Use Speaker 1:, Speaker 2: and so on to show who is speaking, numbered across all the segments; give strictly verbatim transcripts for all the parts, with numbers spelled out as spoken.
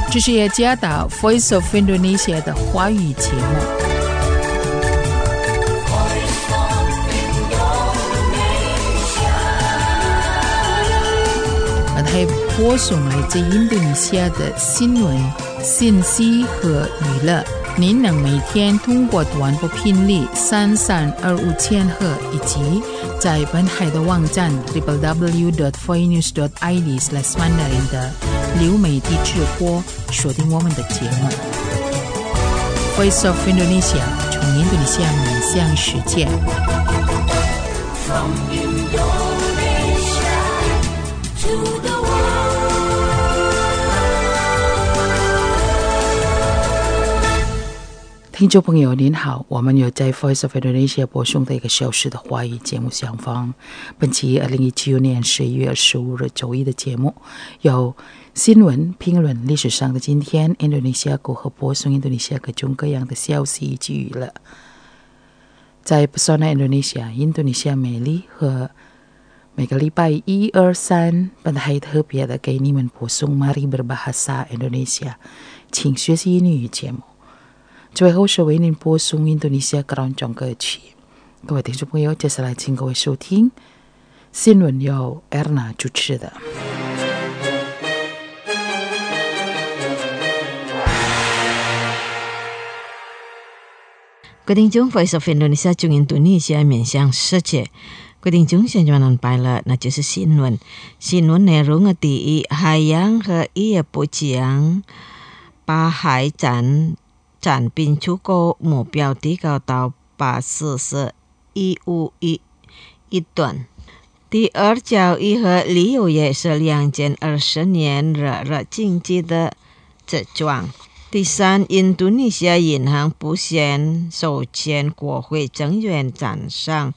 Speaker 1: 这是耶加达 Voice of Indonesia 的华语节目。本台播送来自印度尼西亚的新闻、信息和娱乐。您能每天通过短波频率三三二五千赫，以及在本台的网站 double-u double-u double-u dot voinews dot i d slash mandarin 的流媒体直播锁定我们的节目。Voice of Indonesia 从印度尼西亚面向世界。From Indonesia to the world.听众朋友您好，我们有在 Voice of Indonesia 播送的一个小时的华语节目相逢。本期二零一九年十一月二十五日周一的节目有新闻评论历史上的今天，印度尼西亚国和播送印度尼西亚各种各样的消息以及娱乐。在 Pesona Indonesia 印度尼西亚美丽和每个礼拜一二三本台特别的给你们播送 Mari Berbahasa Indonesia 请学习英语节目。最后是为您播送印度尼西亚各种歌曲。各位听众朋友，接下来请各位收听新闻由 Erna 主持的。
Speaker 2: 各位聽眾 Voice of Indonesia 從印度尼西亞面向世界。各位聽眾現在拜了，那就是新聞。新聞內容第一，海洋和渔業部長把海產產品出口目標提高到八四十一五億一噸。第二，教育和旅遊業是兩件二十年熱熱經濟的症狀。第三，印度尼西亞銀行不限授權國會成員站上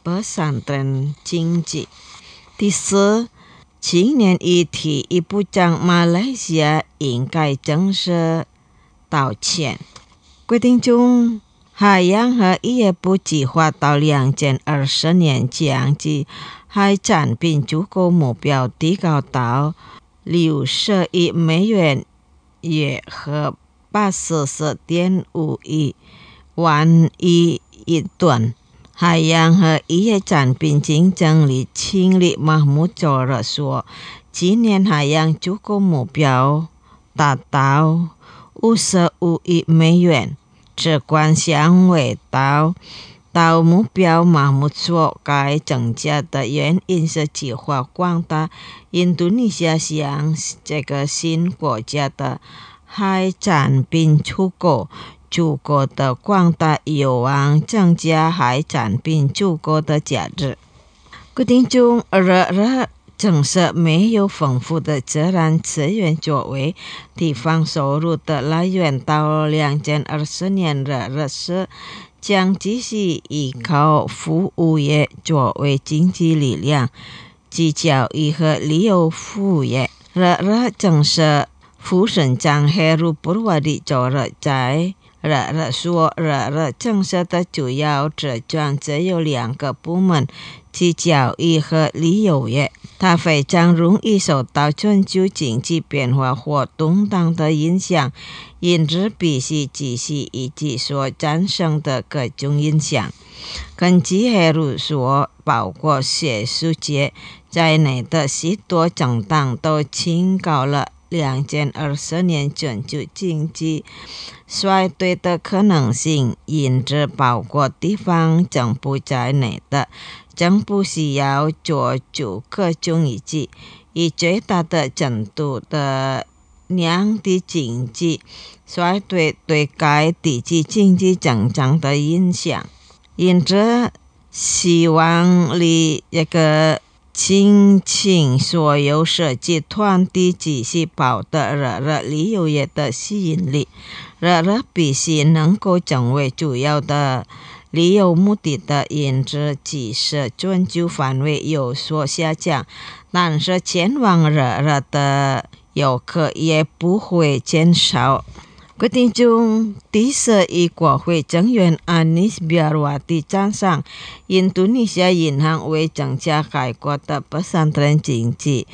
Speaker 2: pesantren經濟。第四，青年與體育部長馬來西亞應該正式道歉。規定中，海洋和漁業部計劃到兩千二十年將其海產品出口目標提高到六十億美元，約合八十四點五億萬億一噸。海洋和漁業產品經經理經理馬木佐爾說，今年海洋出口目標達到五十五億美元，這關相違到到目標馬木佐該增加的原因是計劃擴大印度尼西亞向這個新國家的海產品出口，出口的擴大有望增加海產品出口的價值。規定中，熱熱政策沒有豐富的自然資源作為地方收入的來源，到兩千二十年熱熱是將繼續依靠服務業作為經濟力量，及教育和旅遊服務業。熱熱政策副省長 Heru Purwadi 昨日在熱熱說，熱熱政策的主要職權只有兩個部門，即教育和旅遊業。它非常容易受到全球經濟變化或動盪的影響，因此必須繼續以及所產生的各種影響。根據 Heru 說，包括學術界在內的許多政黨都警告了兩千二十年全球經濟衰退的可能性，因此包括地方政府在內的政府需要做出各種預計，以最大的程度的降低經濟衰退對該地區經濟增長的影響。因此希望你一個請請所有設計團體繼續保持熱熱旅遊業的吸引力，熱熱必須能夠成為主要的旅遊目的的，因此即使全球範圍有所下降，但是前往熱熱的遊客也不會減少。決定中，第十一國會成員 Anies Biarwati 讚賞印度尼西亞銀行為增加該國的pesantren經濟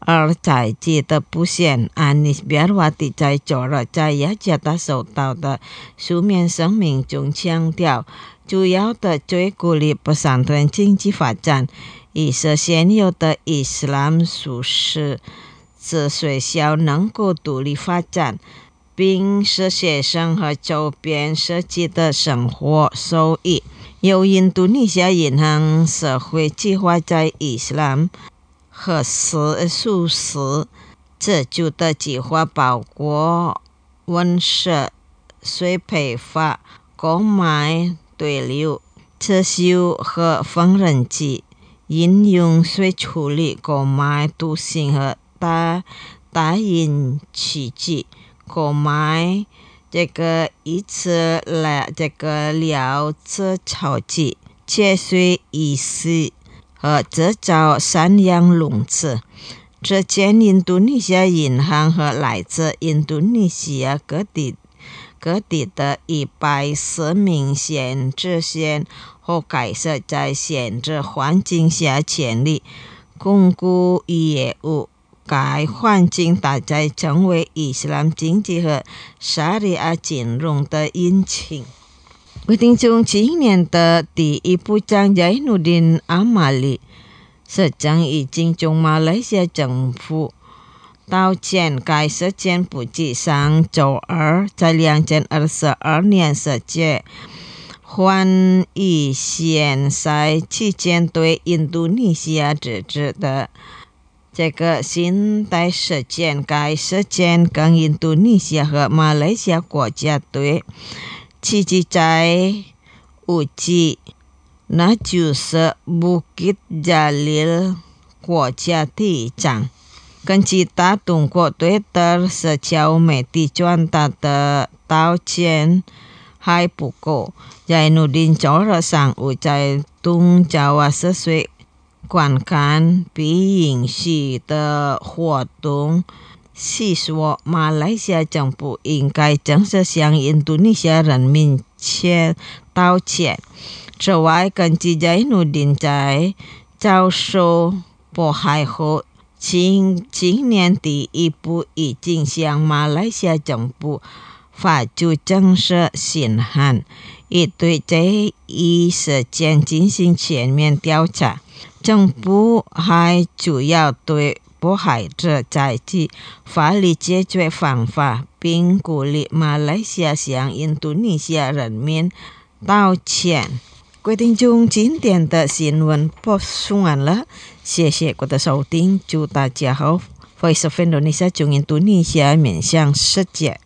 Speaker 2: 而在记的不限安尼别话的在做了在雅加达受到的书面声明中强调，主要的最鼓励不散团经济发展，以使现有的伊斯兰术士子学校能够独立发展，并使学生和周边社区的生活受益。由印度尼西亚银行社会计划在伊斯兰和素素食自主的计划包括温室水培法、购买对流、撤修和缝纫机、饮用水处理、购买镀锌和打打印器具、购买这个一次来这个料制草机、切水仪式和制造山羊笼子。这间印度尼西亚银行和来自印度尼西亚各地各地的一百四名限制县和开设在限制环境下潜力巩固业务。该环境大在成为伊斯兰经济和沙里亚金融的引擎。决定从今年的第一部长Zainuddin Amali市长已经从马来西亚政府道歉。该事件不及上周二在两千二十二年十月换以选赛期间对印度尼西亚指指的这个新代事件。该事件跟印度尼西亚和马来西亚国家队聚集在乌吉，那就是Bukit Jalil国家体育场。根据大中国对的社交媒体转达的道歉还不够。Zainuddin周日上午在东爪哇十岁观看比允许的活动细说，马来西亚政府应该正式向印度尼西亚人民切道歉。此外，根据Zainuddin在遭受迫害后，今今年第一步已经向马来西亚政府发出正式信函，以对这一事件进行全面调查。政府还主要对迫害者采取法律解决方法，并鼓励马来西亚向印度尼西亚人民道歉。决定中今天的新闻播送完了，谢谢各位的收听，祝大家好。Voice of Indonesia 从印度尼西亚面向世界。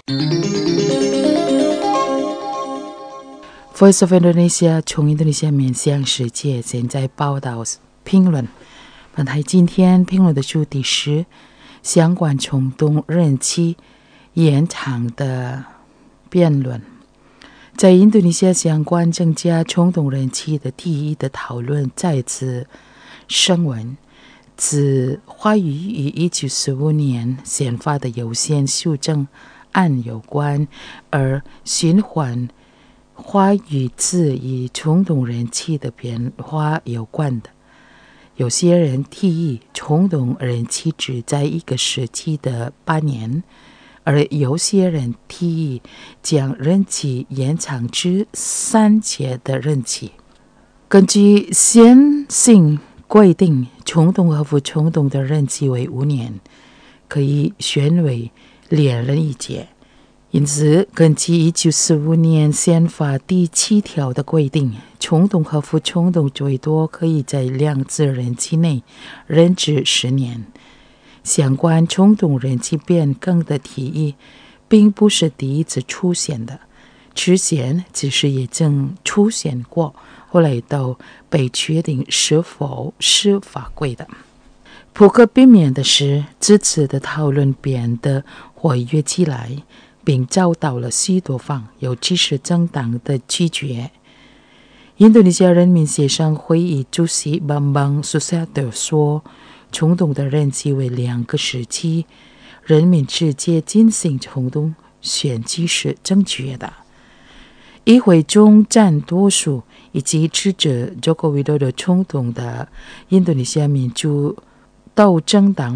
Speaker 1: Voice of Indonesia 从印度尼西亚面向世界，现在报道评论。本台今天评论的主题是相关冲动人气延长的辩论。在印度尼西亚相关增加冲动人气的提议的讨论再次升温。自华语于一九四五年宪法的有限修正案有关，而循环华语字与冲动人气的变化有关的。有些人提议冲动人气只在一个时期的八年，而有些人提议将任期延长至三届的任期。根据现行规定，冲动和不冲动的任期为五年，可以选为连任一届。因此，根据一九四五年宪法第七条的规定，冲动和不冲动最多可以在两次任期内任职十年。相关冲动人气变更的提议并不是第一次出现的，之前只是已经出现过，后来都被确定是否是法规的。不可避免的是，这次的讨论变得活跃起来，并遭到了许多方，尤其是政党的拒绝。印度尼西亚人民协商会议主席 Bambang Susatyo 说，冲动的任期为两个时期，人民直接进行冲动选举是正确的。议会中占多数以及支持Joko Widodo的冲动的印度尼西亚民主斗争党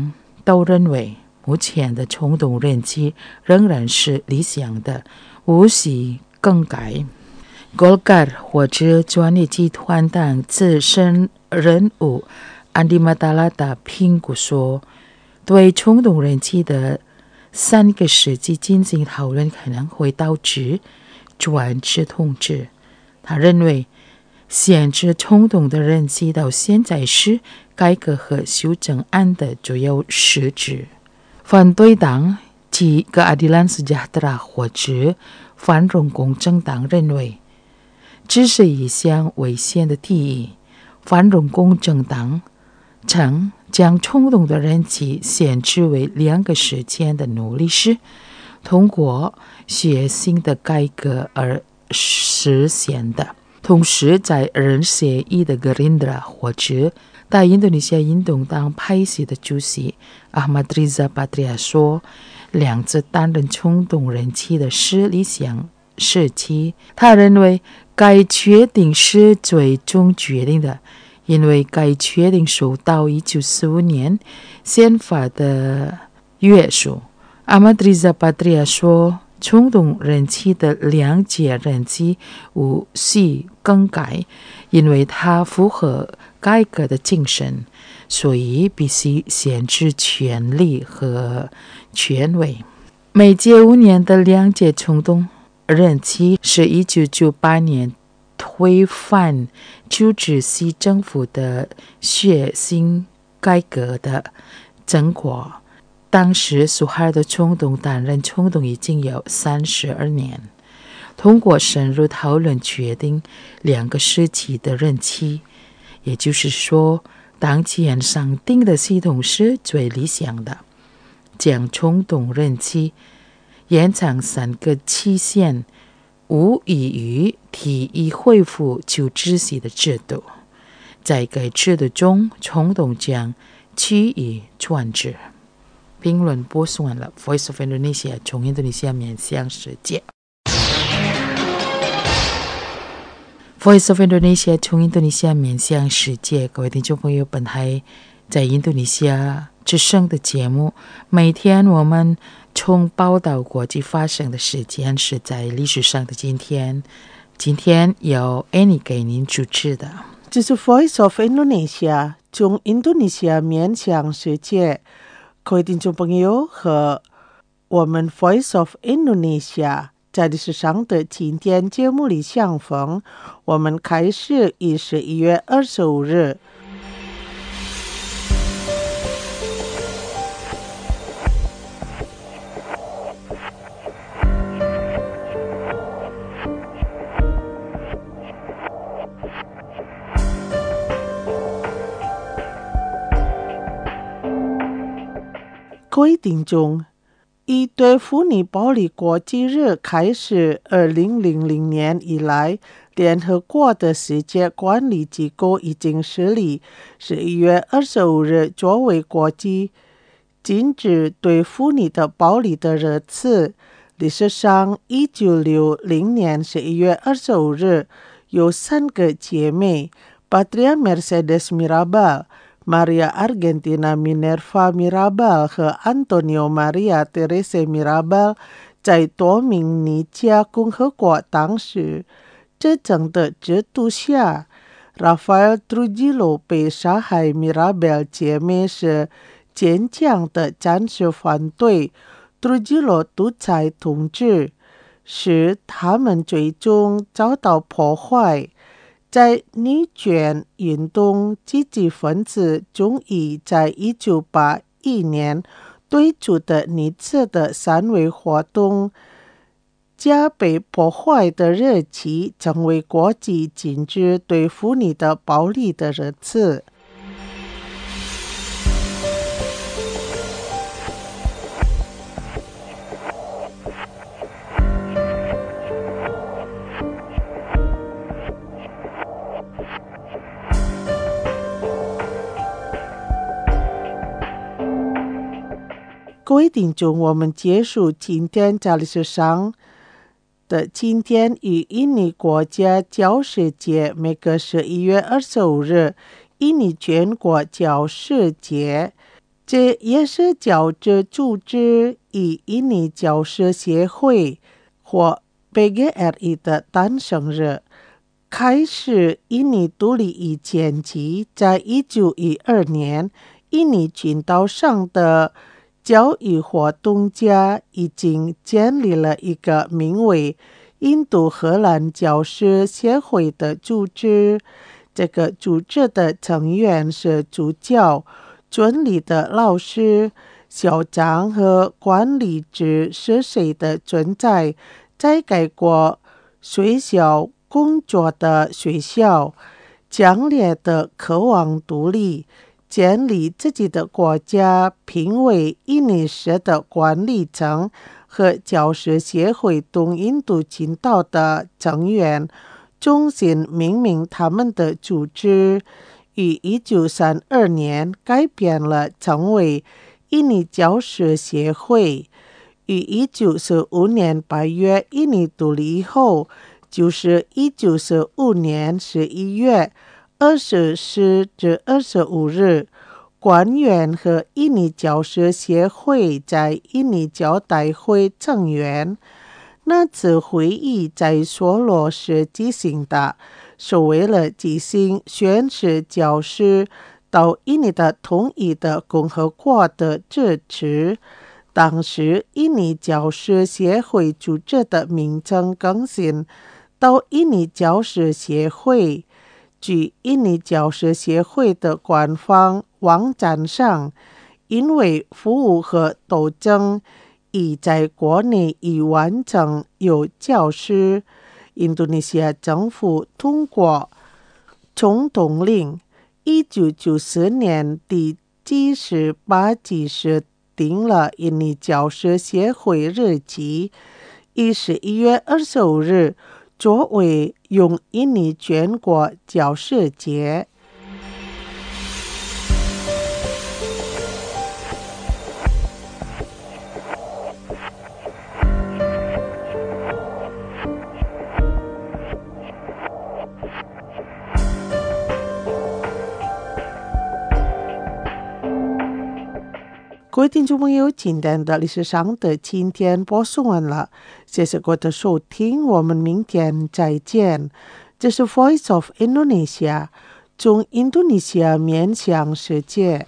Speaker 1: 都认为目前的冲动人妻仍然是理想的，无需更改。Golkar 或者专业集团党资深人物安迪马达拉达评估说，对冲动人妻的三个世纪进行讨论可能会导致专制统治。他认为限制冲动的人妻到现在是改革和修正案的主要实质。反对党及Keadilan Sejahtera 或者繁荣公正党认为这是一项危险的提议。繁荣公正党称将冲动的人妻限制为两个世纪的努力是通过血腥的改革而实现的。同时在人协议的 Gerindra 或者大印度尼西亚运动党派系的主席 Ahmad Riza Patria 说，两次担任冲动人妻的是理想时期。他认为该决定是最终决定的，因为该决定受到一九四五年宪法的约束。Ahmad Riza Patria 说，冲动人妻的两届任期无需更改，因为它符合改革的精神，所以必须限制权力和权威。每届五年的两届冲动任期是一九九八年推翻旧制系政府的血腥改革的成果。当时苏哈尔的冲动担任冲动已经有三十二年，通过深入讨论决定两个时期的任期，也就是说当前上定的系统是最理想的，将冲动任期延长三个期限，无异于提议恢复旧制系的制度。在该制度中，冲动将趋于专制。评论播送完了 Voice of Indonesia 从印度尼西亚面向世界。Voice of Indonesia 从印度尼西亚面向世界，各位听众朋友，本台在印度尼西亚之声的节目，每天我们从报道国际发生的事件，是在历史上的今天。今天由 Annie 给您主持的。
Speaker 3: 这是 Voice of Indonesia 从印度尼西亚面向世界。各位听众朋友和我们 Voice of Indonesia 在历史上的今天节目里相逢。我们开始于十一月二十五日。各位听众，以对妇女暴力国际日开始，二零零零年以来，联合国的世界管理机构已经设立十一月二十五日作为国际禁止对妇女的暴力的日子。历史上，一九六零年十一月二十五日，有三个姐妹 Patria Mercedes Mirabal、Maria Argentina Minerva Mirabal 和 Antonio Maria Teresa Mirabal 在多明尼加共和国当时执政的制度下， Rafael Trujillo 被杀害。 Mirabal 姐妹是坚强的战士反对 Trujillo 独裁统治，使他们最终遭到破坏。在女权运动积极分子终于在一九八一年推出的女子的三位活动加被破坏的日期，成为国际禁止对妇女的暴力的日子。各位听众，我们结束今天在历史上的今天与印尼国家教师节，每个十一月二十五日，印尼全国教师节这也是教职组织以印尼教师协会或 B G R I 的诞生日。开始印尼独立以前期，在一九一二年，印尼群岛上的教育活动家已经建立了一个名为印度荷兰教师协会的组织。这个组织的成员是主教、尊理的老师、校长和管理职是谁的存在，在该国学校工作的学校，强烈的渴望独立，建立自己的国家，评为印尼式的管理层和教师协会东印度群岛的成员，重新命名他们的组织，于一九三二年改变了，成为印尼教师协会。于一九四五年八月印尼独立后，就是一九四五年十一月二十四至二十五日，官员和印尼教师协会在印尼教代会成员。那次会议在梭罗市举行的，是为了进行宣誓教师到印尼的统一的共和国的支持。当时印尼教师协会组织的名称更新到印尼教师协会。据印尼教师协会的官方网站上，因为服务和斗争已在国内已完成，有教师，印度尼西亚政府通过总统令一九九四年第七十八纪时定了印尼教师协会日期，以十一月二十五日作为用印尼全国教师节。各位听众朋友，今天的历史上的今天播送完了，谢谢各位的收听，我们明天再见。这是 Voice of Indonesia， 从印度尼西亚面向世界。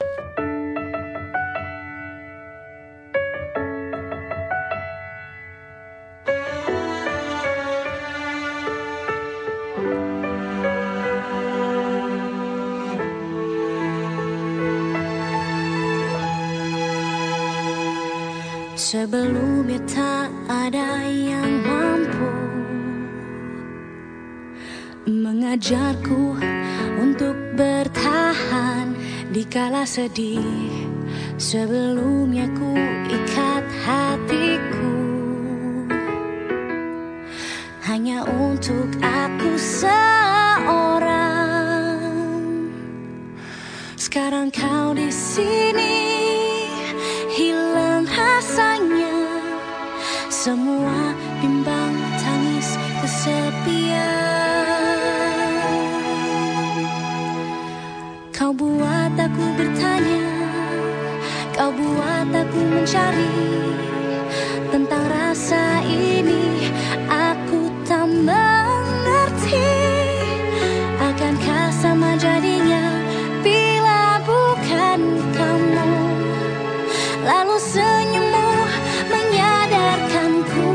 Speaker 4: Sebelumnya tak ada yang mampu mengajarku untuk bertahan di kala sedih. Sebelumnya ku ikat hatiku hanya untuk aku seorang. Sekarang kau di sini, hilang rasanya, semua bimbang tangis kesepian. Kau buat aku bertanya, kau buat aku mencari tentang rasa ini. Aku tak mengerti, akankah sama jadinya bila bukan kamu. Lalu senyummu menyadarkanku,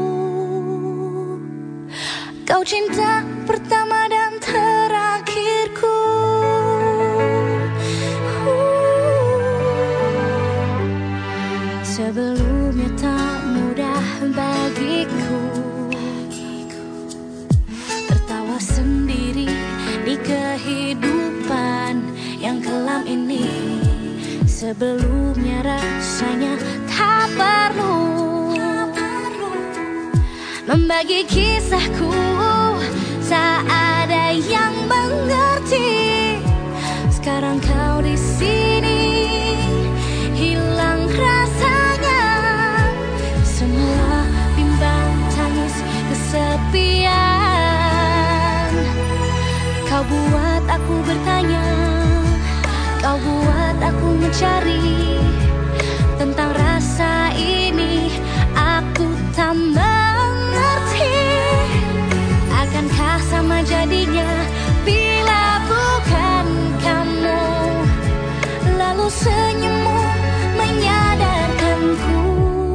Speaker 4: kau cinta pertama dan terakhirku. uh. Sebelumnya tak mudah bagiku tertawa sendiri di kehidupan yang kelam ini. Sebelumnya rasanya tak perlu membagi kisahku, tak ada yang mengerti. Sekarang kau di sini, hilang rasanya, semua bimbang tangis kesepian. Kau buat aku bertanya, Kau buat aku mencari tentang rasa ini. Aku tak mengerti, akankah sama jadinya bila bukan kamu. Lalu senyummu menyadarkanku,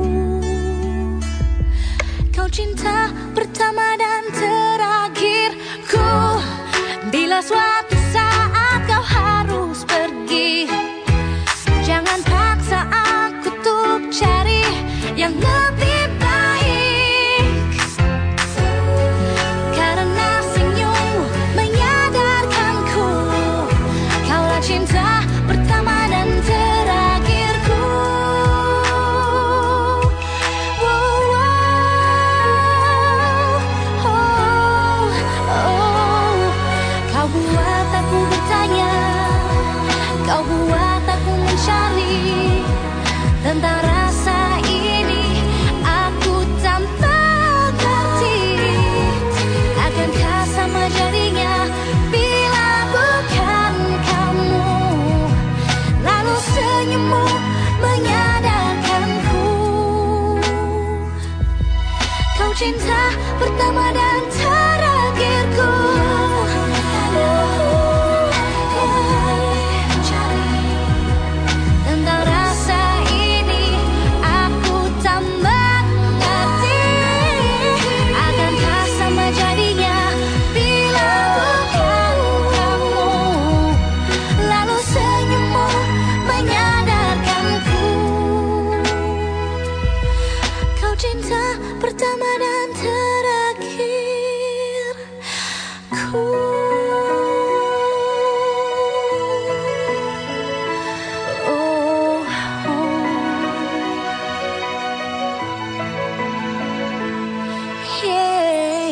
Speaker 4: kau cinta pertama dan terakhirku. Bila suatu saat kau harus pergi, jangan paksa aku untuk cari yang lebih baik. Karena senyummu menyadarkanku, kaulah cinta pertama dan terakhirku. Oh, oh, oh, oh. Kau buat aku bertanya, kau buat aku mencari tentang rasa ini. Aku tak mengerti, akankah sama jadinya bila bukan kamu. Lalu senyummu menyadarkanku, kau cinta pertama dan terakhirku. Tentang rasa ini aku tak mengerti, akankah sama jadinya bila bukan kamu. Lalu senyummu menyadarkanku, kau cinta pertama dan terakhirku. Oh, oh. Yeah.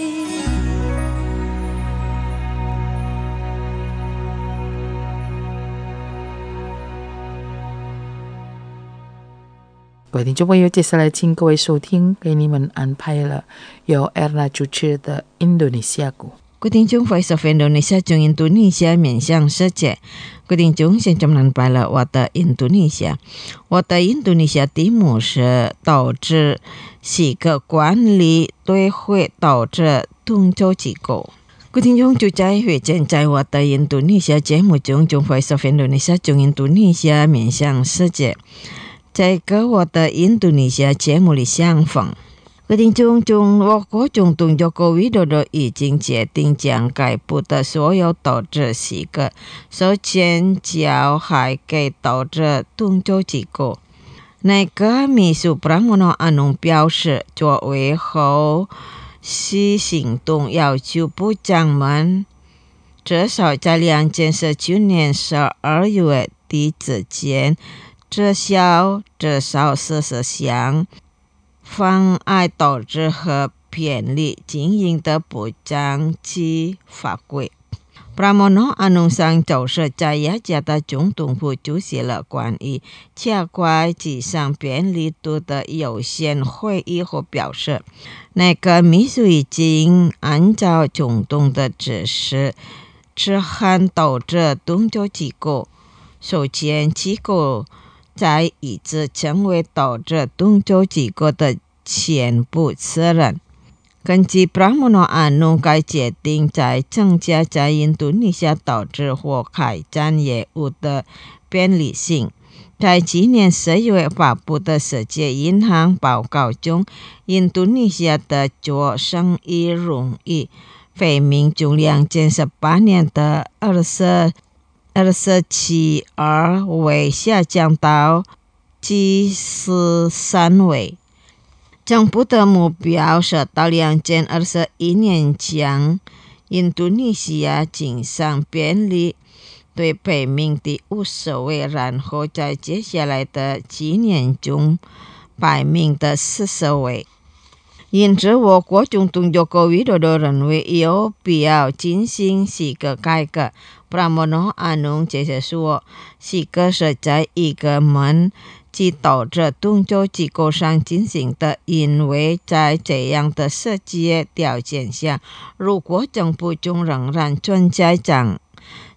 Speaker 1: 各位听众朋友，接下来请各位收听给你们安排了由 Erna 主持的印度尼西亚鼓。
Speaker 2: 各位听众 Voice of Indonesia 从印度尼西亚面向世界。各位听众，现在安排了我的印度尼西亚。我的印度尼西亚题目是导致是个管理对会导致动作机构。各位听众，就在会见在我的印度尼西亚节目中，从 Voice of Indonesia 从印度尼西亚面向世界。在跟我的印度尼西亚节目里相逢。各位听众，中我国总统中国委员都已经决定将该部的所有导致事故首先交还给导致动作机构。内阁秘书 Pramono Anung 表示，作为后续行动要求部长们至少在两件事去年十二月底之前至少至少四十项妨碍导致和便利经营的不当及法规。Pramono Anung 上周是在雅加达总统府出席了关于加快机上便利度的有限会议后表示，内阁秘书已经按照总统的指示执行导致动作机构，首先机构在一直成为导致动作机构的全部责任。根据 Pramono Anung 该决定在增加在印度尼西亚导致或开展业务的便利性。在今年十月发布的世界银行报告中，印度尼西亚的做生意容易排名从两千十八年的二十二十七位下降到第十三位。政府的目标是到两千二十一年将印度尼西亚经商便利对排名第五十位，然后在接下来的几年中排名的四十位。因此，我国总统佐科维多多认为有必要进行这个改革。Pramono Anung 接着说，这个是在一个门及导致动作机构上进行的，因为在这样的设计条件下，如果政府中仍然存在将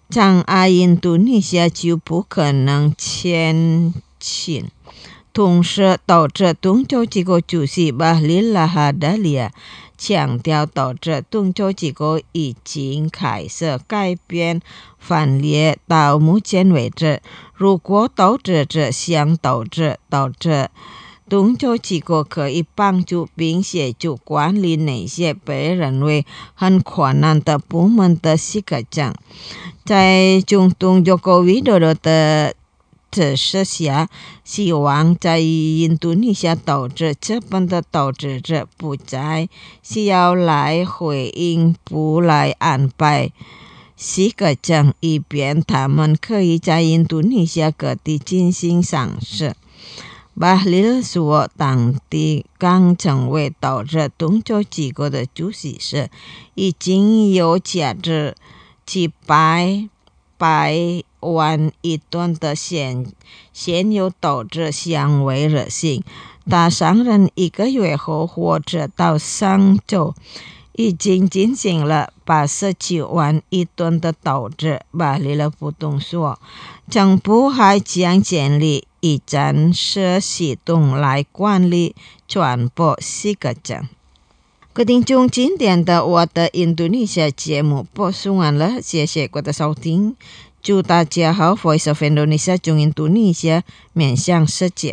Speaker 2: 将爱印度尼西亚就不可能前进，同时导致东洲几个主席巴里拉哈达利亚强调，导致东洲几个已经开始改变分裂。到目前为止，如果导致这想导致导致东洲几个可以帮助并协助管理那些被认为很困难的部门的四个奖。在总统Joko Widodo的指示下，希望在印度尼西亚导致这本的导致者不再需要来回应，不来安排四个奖，以便他们可以在印度尼西亚各地进行上市。Bahlil说，当地刚成为导致东洲几个的主席时，已经有价值几百百万亿吨的现现有导致相为热性。大商人一个月后或者到上周已经进行了八十七万亿吨的导致。巴里勒不动说，政府还将建立一站式系统来管理传播四个奖。各位听众，今天的我的印度尼西亚节目播送完了，谢谢各位的收听，祝大家好 Voice of Indonesia 中印度尼西亚面向世界。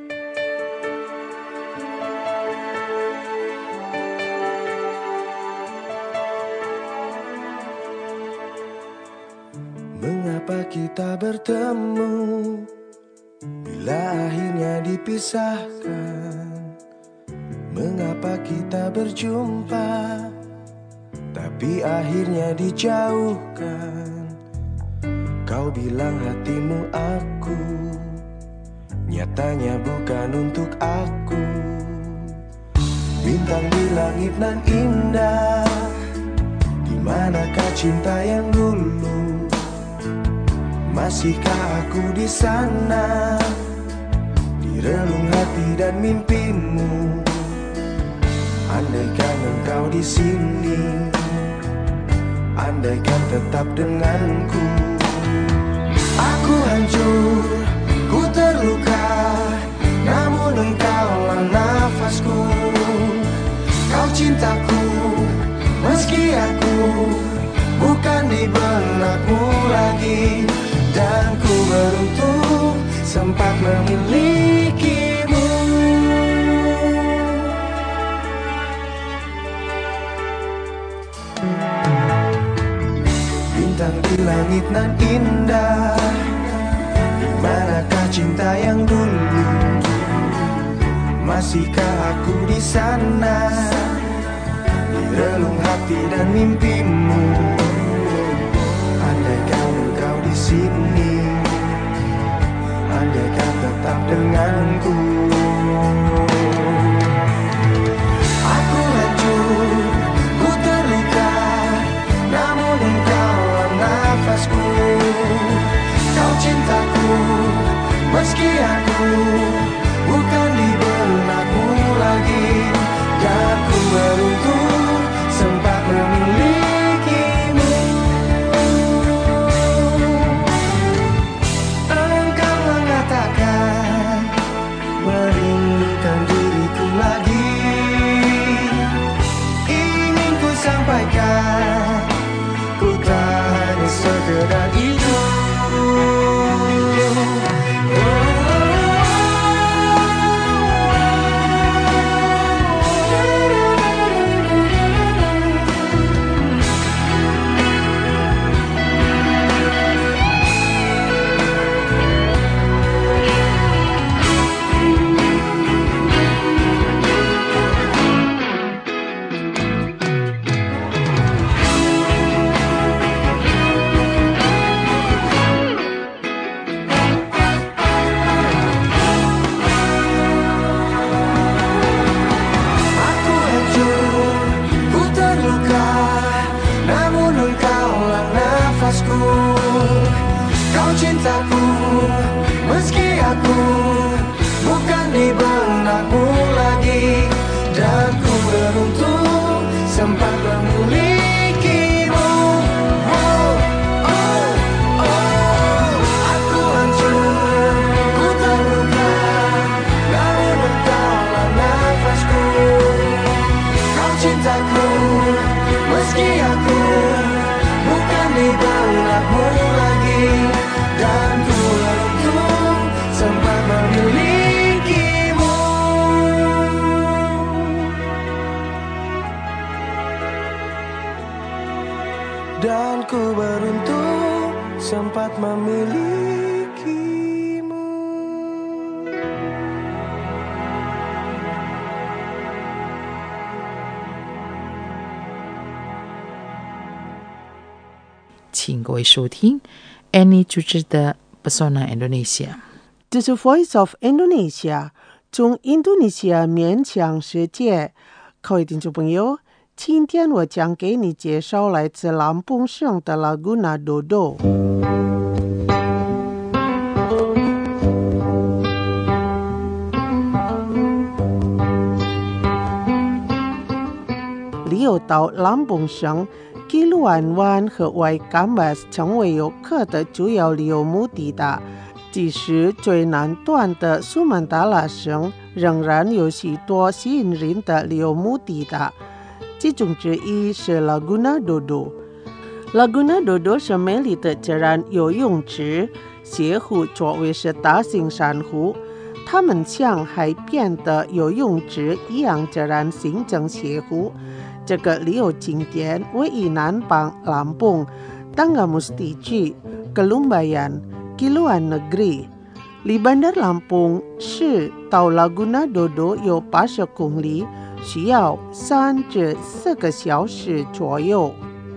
Speaker 5: Mengapa kita bertemu bila akhirnya dipisahkan? Mengapa kita berjumpa tapi akhirnya dijauhkan? Kau bilang hatimu aku, nyatanya bukan untuk aku. Bintang di langit nan indah, di manakah cinta yang dulu? Masihkah aku di sana, di relung hati dan mimpimu? Andaikan engkau di sini, andaikan tetap denganku. Aku hancur, ku terluka, namun engkaulah nafasku. Kau cintaku, meski aku bukan di benakmu lagi. Dan ku beruntung sempat memilikimu. Bintang di langit nan indah, di manakah cinta yang dulu? Masihkah aku di sana, di relung hati dan mimpimu? Andaikan engkau di sini, andaikan tetap denganku. Aku hancur, ku terluka, namun engkaulah nafasku. Kau cintaku, meski aku bukan di benakmu lagi. Dan ku beruntung sempat memilikimu. Engkau mengatakan merindukan diriku lagi. Ingin ku sampaikan, ku tak hanya sekedar itu. Kau cintaku, meski aku bukan di benakmu lagi. Dan ku beruntung sempat memilikimu. Oh, oh. Dan ku beruntung sempat memilikimu.
Speaker 1: 请各位收听 Annie 主持的 Pesona Indonesia。
Speaker 3: 这是 Voice of Indonesia， 从印度尼西亚面向世界。各位听众朋友，今天我将给你介绍来自兰蓬省的 Laguna Dodo。旅游到兰蓬省基鲁安湾和外甘巴斯成为游客的主要旅游目的地。即使最南端的苏门答腊省仍然有许多吸引人的旅游目的地，其中之一是 Laguna Dodo。Laguna Dodo 是美丽的自然游泳池，泻湖周围是大型珊瑚，它们像海边的游泳池一样自然形成泻湖。这个旅游景点位于南邦兰蓬、Tanggamus地区、Kelumbayan、Kiluan Negeri。离 Bandar Lampung 市到 Laguna Dodo 有八十公里，需要三至四个小时左右。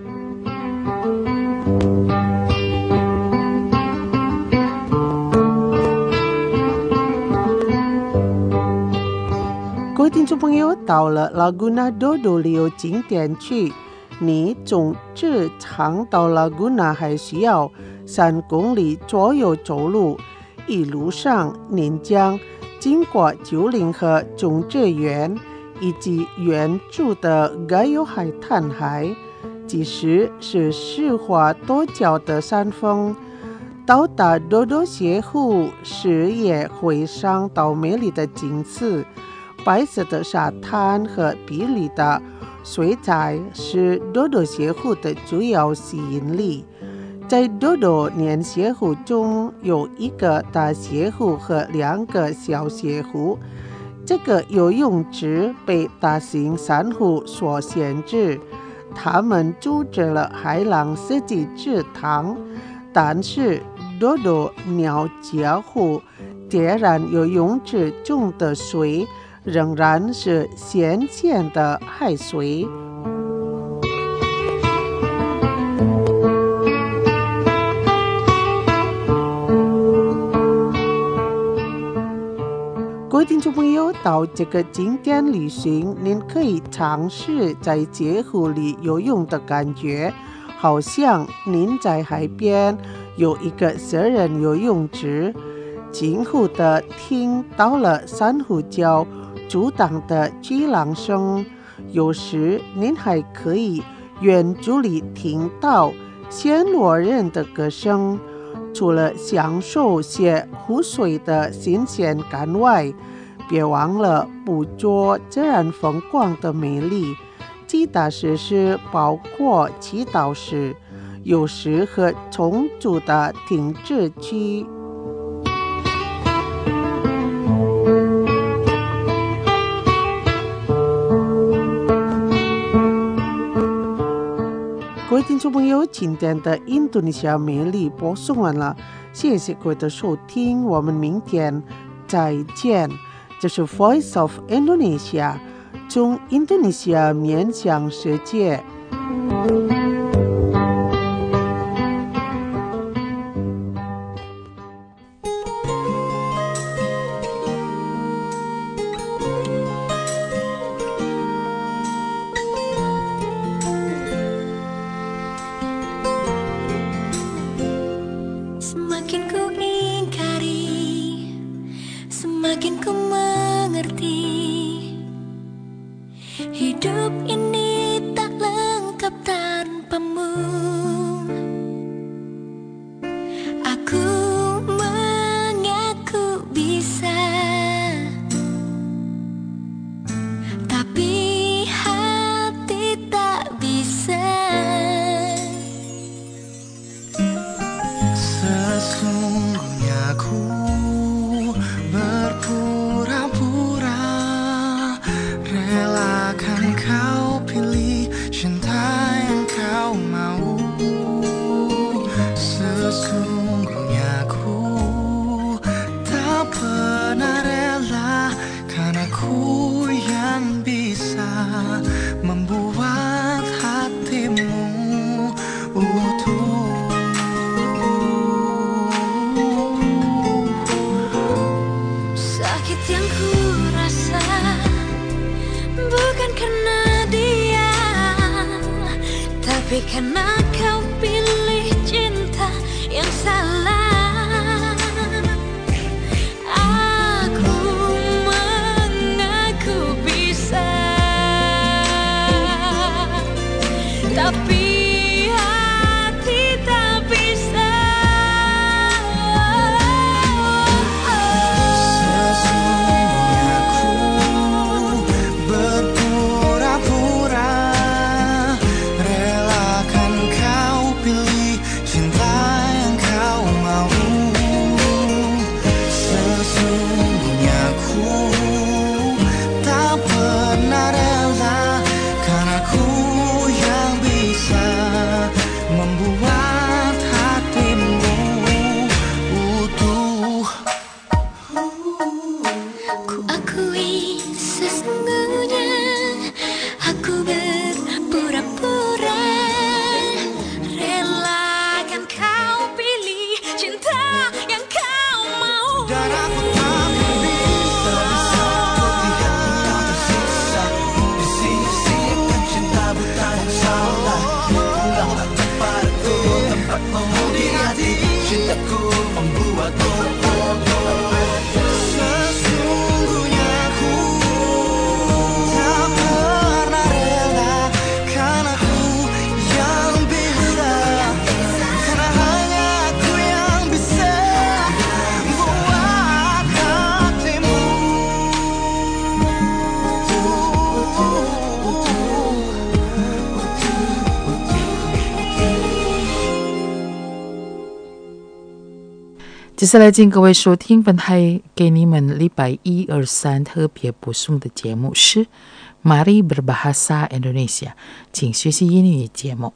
Speaker 3: 各位听众朋友，到了 Laguna Dodo 旅游景点区，你从机场到 Laguna 还需要三公里左右走路。一路上您将经过九岭和种植园以及远处的盖有海滩海，即使是湿滑多角的山峰。到达多多泻湖，视野会上到美丽的景色，白色的沙滩和碧绿的水彩是多多泻湖的主要吸引力。在多多年泻湖中有一个大泻湖和两个小泻湖，这个游泳池被大型珊瑚所限制，它们阻止了海浪设计池塘，但是多多鸟礁湖天然游泳池中的水仍然是新鲜的海水。各位听众朋友，到这个景点旅行，您可以尝试在泻湖里游泳的感觉，好像您在海边有一个私人游泳池。近乎的听到了珊瑚礁阻挡的巨浪声，有时您还可以远距离听到暹罗人的歌声。除了享受些湖水的新鲜感外，别忘了捕捉自然风光的美丽。其他设施包括祈祷室、有时和充足的停滞区。各位听众朋友，今天的印度尼西亚美丽播送完了，谢谢各位的收听，我们明天再见。这是 Voice of Indonesia， 从印度尼西亚面向世界。
Speaker 4: Semakin ku mengerti, hidup ini tak lengkap tanpamu. Aku mengaku bisa, tapi hati tak bisa.
Speaker 5: Sesungguhnya aku berpura-pura, relakan kau pilih cinta yang kau mau.
Speaker 4: karena kau pilih cinta yang salah. Aku mengaku bisa, tapi hati tak bisa.
Speaker 5: Sesungguhnya ku berpura-pura, relakan kau pilih cinta yang kau mau. Sesungguhnya ku tak pernah rela, karena ku yang bisa membuat hatimu utuh.
Speaker 4: Ku akui sesungguhnya aku berpura-pura, relakan kau pilih cinta yang kau mau.
Speaker 5: Dan aku tak bisa seperti hati yang tersisa, disia-siakan cinta buta yang salah. Pulanglah tempatku, tempatmu di hati, cintaku membuatmu. Sesungguhnya ku tak pernah rela, karena ku yang bisa, karena hanya aku yang bisa buat hatimu.
Speaker 1: 接下来请各位收听本台给你们礼拜一、二、三特别播送的节目是 Mari Berbahasa Indonesia， 请学习英语节目。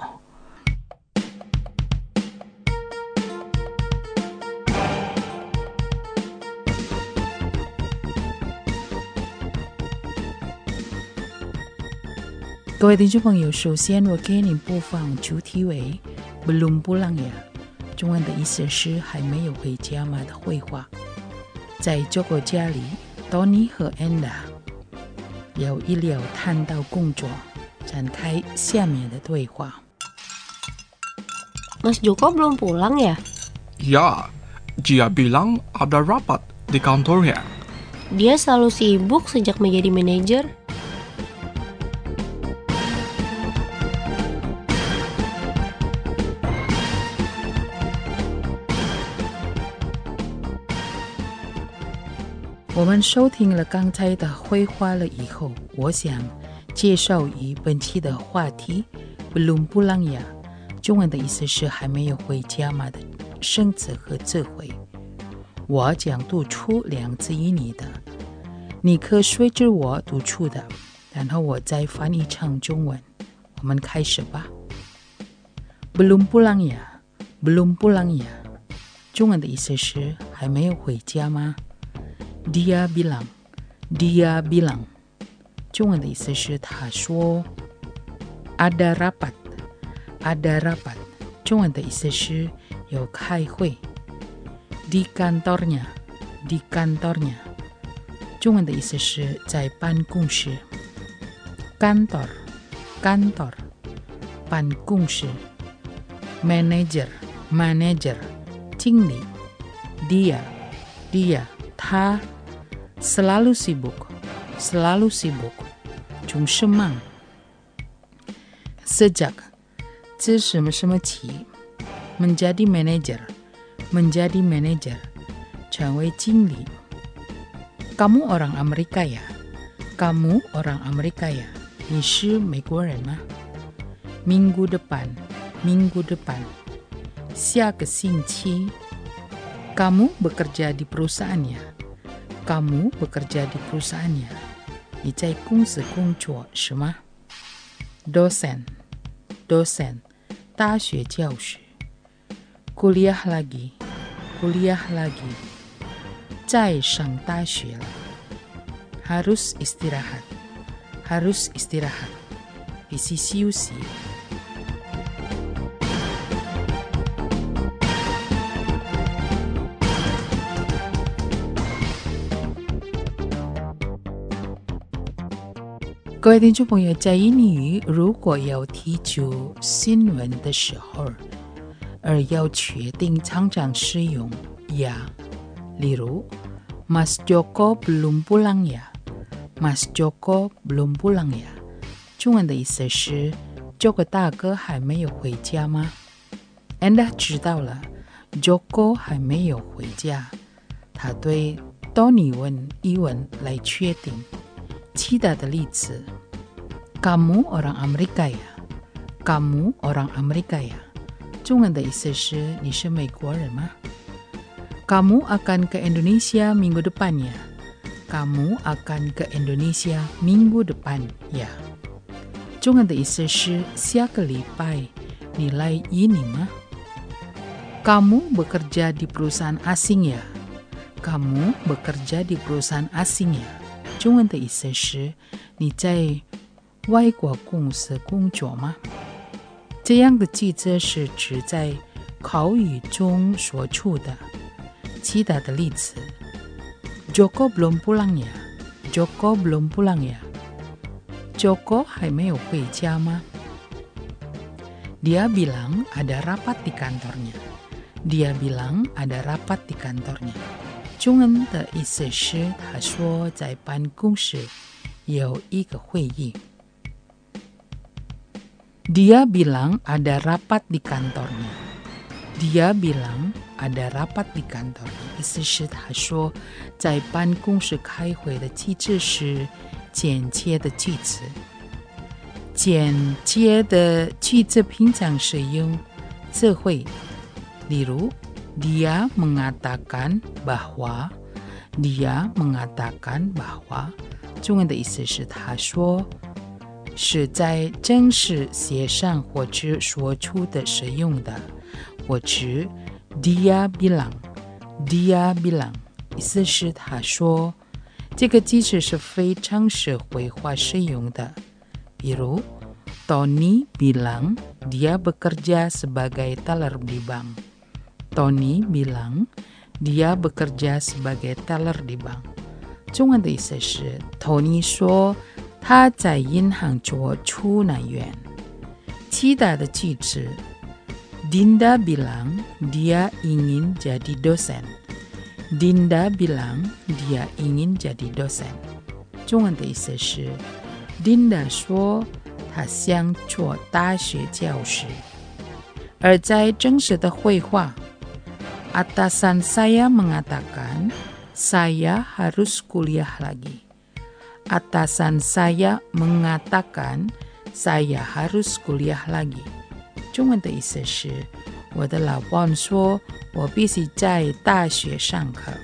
Speaker 1: 各位听众朋友，首先我给您播放主题为 Belum pulang ya， 中文的意思是还没有回家吗的绘画。在这个家里 Tony 和 Enda 有一聊谈到工作，展开下面的对话。
Speaker 6: Mas Joko belum pulang ya?
Speaker 7: Ya, dia bilang ada rapat di kantornya.
Speaker 6: Dia selalu sibuk sejak menjadi manajer.
Speaker 1: "我们收听了刚才的绘画了以后，我想介绍一本期的话题 Belum pulang ya， 中文的意思是还没有回家吗的生词和词汇。我将读出两字英语的，你可随着我读出的，然后我再翻译成中文。我们开始吧。Belum pulang ya， Belum pulang ya， 中文的意思是还没有回家吗？Dia bilang, dia bilang， 中文的意思是他说。Ada rapat, ada rapat， 中文的意思是有开会。Di kantornya, di kantornya， 中文的意思是在办公室。Kantor, kantor， 办公室。Manager, manager， 经理。Dia, dia， 他。Selalu sibuk, selalu sibuk， 总是忙。Sejak， 自什么什么起。Menjadi manager， menjadi manager， 成为经理。Kamu orang Amerika ya， kamu orang Amerika ya， 你是美国人吗？ Minggu depan, minggu depan， 下个星期。Kamu bekerja di perusahaannya，kamu bekerja di perusahaannya， 你在公司工作是吗？ Dosen, dosen， 大学教师。Kuliah lagi, kuliah lagi， 再上大学了。Harus istirahat, harus istirahat， 必须休息。 各位听众朋友，在印尼语如果要提出新闻的时候，而要确定常常使用ya，例如 Mas Joko belum pulang ya， Mas Joko belum pulang ya， 中文的意思是这个大哥还没有回家吗？ Anda 知道了 Joko 还没有回家，他对 Tony 问疑问来确定。其他的例子 Kamu orang Amerika ya， Kamu orang Amerika ya， 中文的意思是你是美国人吗？ Kamu akan ke Indonesia minggu depan ya， Kamu akan ke Indonesia minggu depan ya， 中文的意思是下个礼拜你来印尼吗？ Kamu bekerja di perusahaan asing ya， Kamu bekerja di perusahaan asing ya， 中文的意思是你在外国公司工作吗？这样的句子是指在口语中说出的。其他的例子 Joko belum pulang ya， Joko belum pulang ya， Joko 还没有回家吗？ Dia bilang ada rapat di kantornya， Dia bilang ada rapat di kantornya， 中文的意思是他说在办公室有一个会议。Dia bilang ada rapat di kantornya， Dia bilang ada rapat di kantornya， 意思是他说在办公室开会的机制是简洁的句子。简洁的句子平常是用词汇，例如 Dia mengatakan bahwa， Dia mengatakan bahwa， 中文的意思是他说，是在正式写上或者说出的使用的，或者 Dia bilang， Dia bilang， 意思是他说，这个句子是非常社会化使用的。比如 Tony bilang dia bekerja sebagai teller di bank， Tony bilang dia bekerja sebagai teller di bank， 中文的意思是 Tony 说他在银行做储纳员。其他的句子 Dinda bilang dia ingin jadi dosen， Dinda bilang dia ingin jadi dosen， 中文的意思是 Dinda 说他想做大学教师。而在正式的会话 Atasan saya mengatakan saya harus kuliah lagi， Atasan saya mengatakan saya harus kuliah lagi， 中文的意思是我的老板说我必须在大学上课。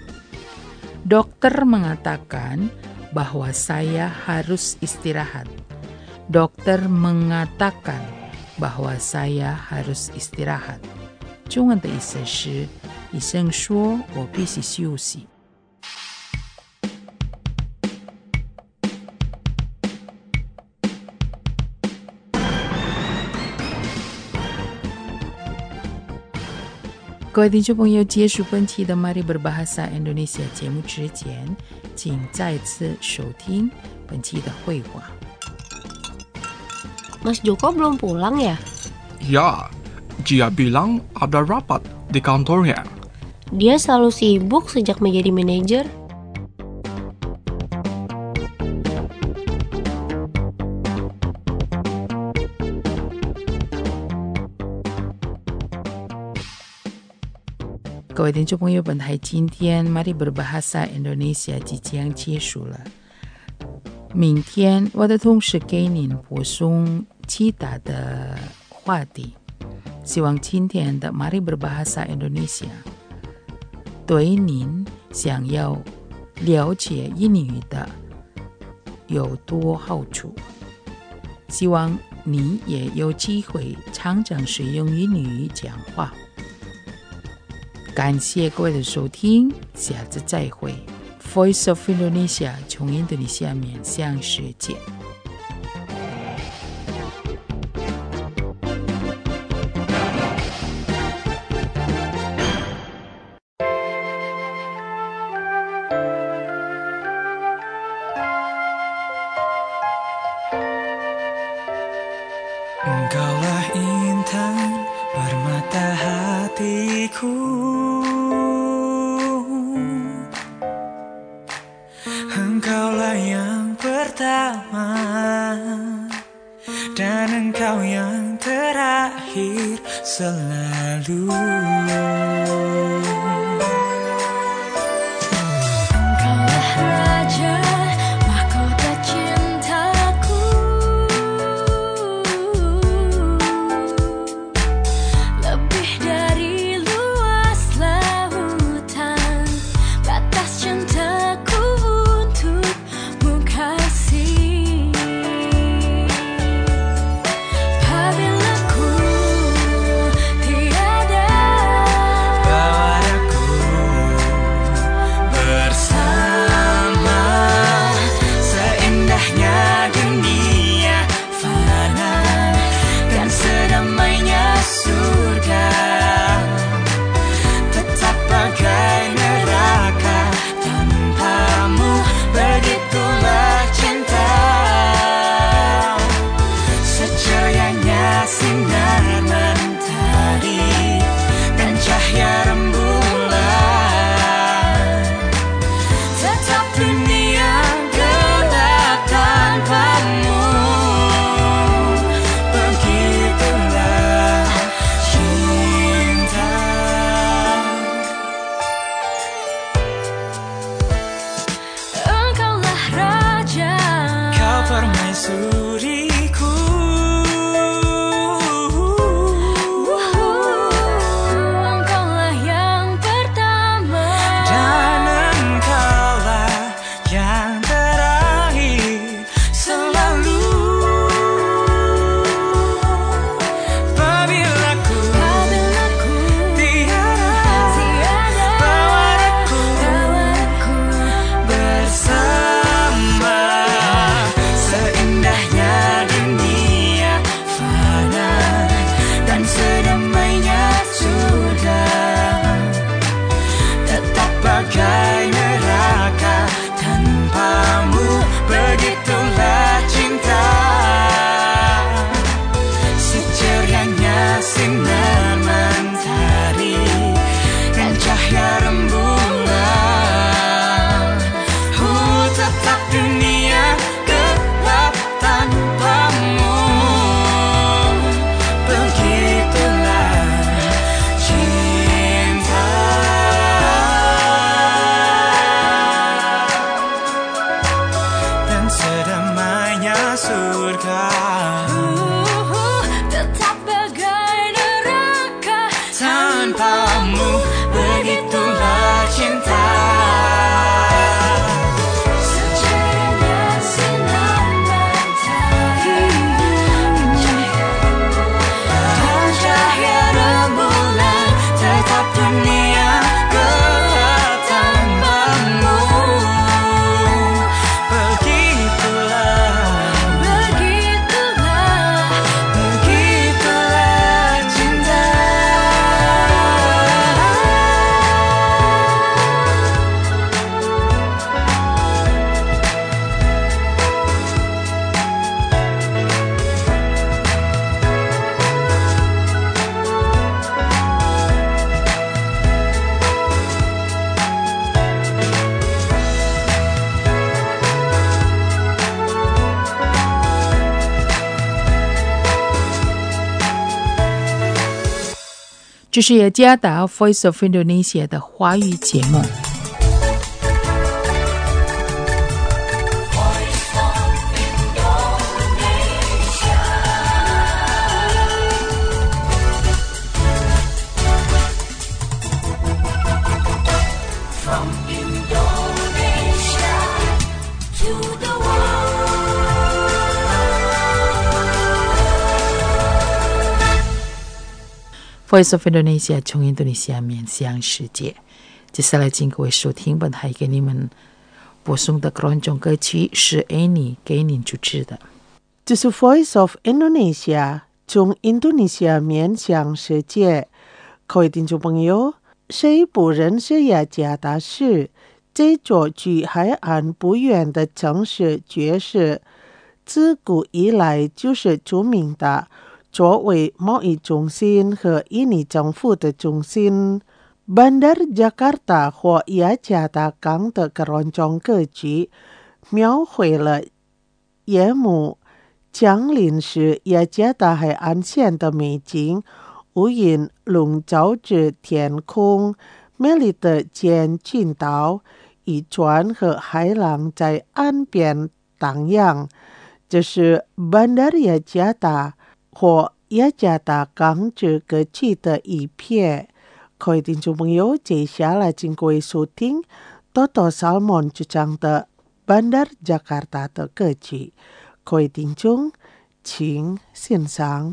Speaker 1: Dokter mengatakan bahwa saya harus istirahat， Dokter mengatakan bahwa saya harus istirahat， 中文的意思是医生说我必须休息。各位听众朋友，结束本期的 Mari Berbahasa Indonesia 节目之前，请再次收听本期的绘画。
Speaker 6: Mas Joko belum pulang ya?
Speaker 7: Ya, dia bilang ada rapat di kantornya.
Speaker 6: Dia selalu sibuk sejak menjadi manajer.
Speaker 1: 各位听众朋友，本台今天 Mari Berbahasa Indonesia 即将结束了。明天我的同事给您播送其他的话题。希望今天的 Mari Berbahasa Indonesia 对您想要了解印尼语的有多好处。希望你也有机会常常使用印尼语讲话。感谢各位的收听，下次再会。Voice of Indonesia 从印度尼西亚面向世界。
Speaker 5: engkau yang terakhir selalu.
Speaker 4: Engkaulah raja mahkota cintaku, lebih dari luas lautan, batas cintaku untukmu kasih. Apabila ku tiada,
Speaker 5: Bawa aku bersama, seindahnya dunia fana dan sedamainya surga, tetap bagai neraka tanpamu, begitulah cinta. Secerianya sinar mentari dan cahaya rembulan, tetap dunia gelap tanpamu, begitulah cinta.
Speaker 4: engkaulah raja,
Speaker 5: Kau permaisuriku,
Speaker 4: engkaulah yang pertama,
Speaker 5: dan engkaulah yang terakhir selalu. Apabila ku
Speaker 4: apabila ku
Speaker 5: tiada,
Speaker 4: tiada,
Speaker 5: bawa aku
Speaker 4: bawaku
Speaker 5: bersama, seindahnya dunia fana dan sedamainya surga, tetap bagai neraka tanpamu, begitulah cinta. Secerianya sinar mentari dan cahaya rembulan, oh tetap dunia gelap tanpamu, begitulah cinta. Dan sedamainya surga,
Speaker 4: uh, tetap bagai neraka
Speaker 5: tanpamu, begitulah cinta.
Speaker 4: secerianya sinar mentari
Speaker 5: Dan cahaya rembulan, tetap dunia gelap tanpamu, begitulah,
Speaker 4: begitulah
Speaker 5: begitulah cinta.
Speaker 1: "这是雅加达 Voice of Indonesia 的华语节目。Voice of Indonesia 从印度尼西亚面向世界。接下来，请各位收听本台给你们播送的各种歌曲，是 Annie 给您主持的。
Speaker 3: 这是 Voice of Indonesia 从印度尼西亚面向世界。各位听众朋友，谁不认识雅加达市这座距海岸不远的城市爵士，自古以来就是著名的作为贸易中心和印尼政府的中心。Bandar Jakarta 或雅加达港的各种歌曲，描绘了夜幕江陵市雅加达海岸线的美景，无垠笼罩着天空，美丽的尖群岛，渔船和海浪在岸边荡漾。这是 Bandar Yajata 或雅加达港这个区的一瞥。各位听众朋友，接下来请各位收听 Toto Salmon 主唱的 Bandar Jakarta 的歌曲。各位听众，请欣赏。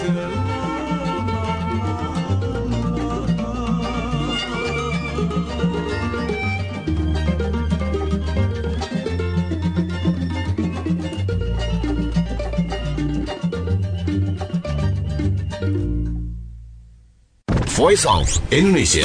Speaker 8: Voice of Indonesia。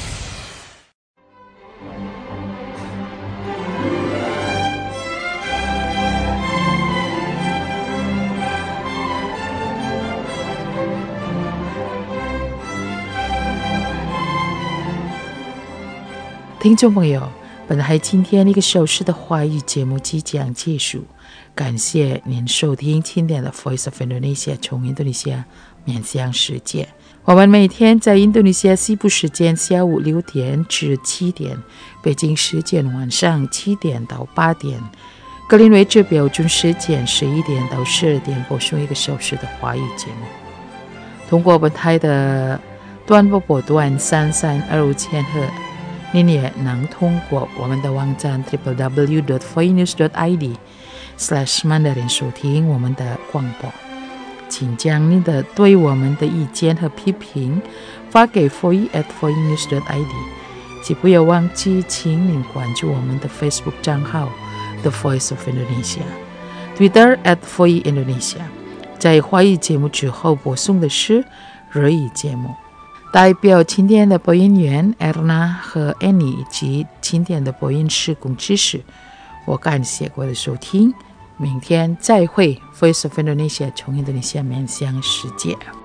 Speaker 1: 听众朋友，本来今天一个小时的华语节目即将结束，感谢您收听今天的 Voice of Indonesia 从印度尼西亚面向世界。我们每天在印度尼西亚西部时间下午六点至七点，北京时间晚上七点到八点，格林威治标准时间十一点到十二点播送一个小时的华语节目。通过本台的短波波段三三二五千赫，您也能通过我们的网站 double-u double-u double-u dot voinews dot i d slash mandarin 收听我们的广播。请将您的对我们的意见和批评发给 voice at voinews dot i d， 请不要忘记请您关注我们的 Facebook 账号 The Voice of Indonesia， Twitter at voice Indonesia。 在华语节目之后播送的是日语节目。代表今天的播音员 Erna 和 Annie 以及今天的播音师龚知识，我感谢各位的收听，明天再会。 Voice of Indonesia 从印度尼西亚面向世界。